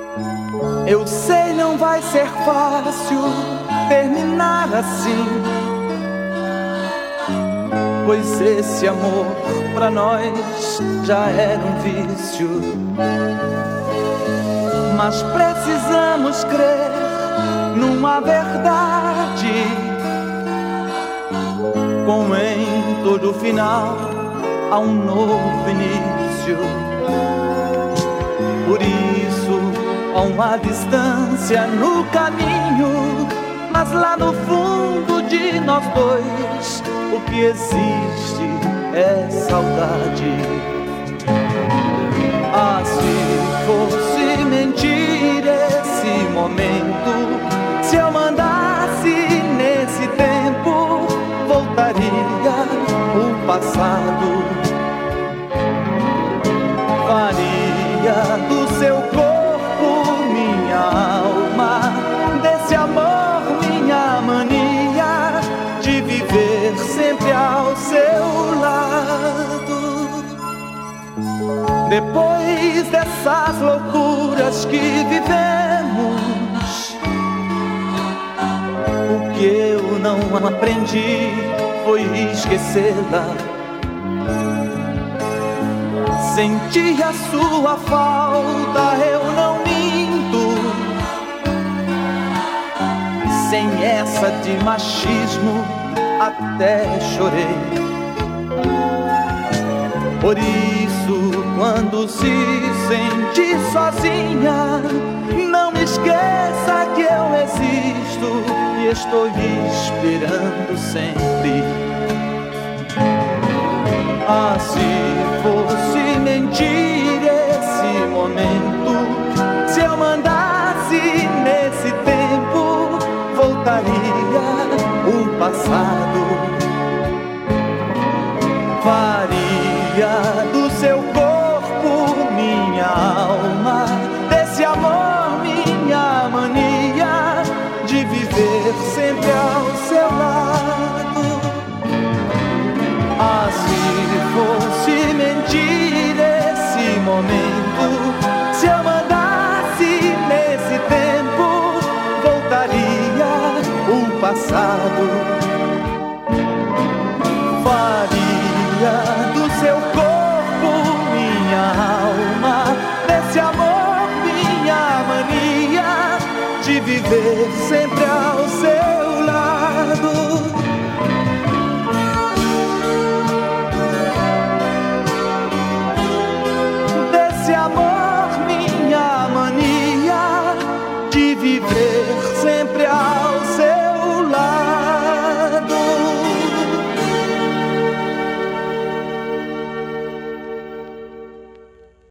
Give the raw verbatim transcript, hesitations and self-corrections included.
Eu sei, não vai ser fácil terminar assim, pois esse amor pra nós já era um vício. Mas precisamos crer numa verdade, como em todo final há um novo início. Por isso há uma distância no caminho, mas lá no fundo de nós dois o que existe é saudade. Ah, se fosse mentir esse momento, se eu mandasse nesse tempo, voltaria o passado. Faria do seu corpo minha alma, desse amor minha mania, de viver sempre ao seu lado. Depois dessas loucuras que vivemos, o que eu não aprendi foi esquecê-la. Senti a sua falta, eu não minto. Sem essa de machismo até chorei. Por isso, quando se sentir sozinha, não esqueça que eu existo e estou esperando sempre. Ah, se fosse mentir esse momento, se eu mandasse nesse tempo, voltaria o passado. Faria do seu corpo minha alma, desse amor minha mania, de viver sempre ao seu lado. Ah, se fosse mentir esse momento, se eu mandasse nesse tempo, voltaria o passado. Faria do seu corpo minha alma, desse amor minha mania, de viver sempre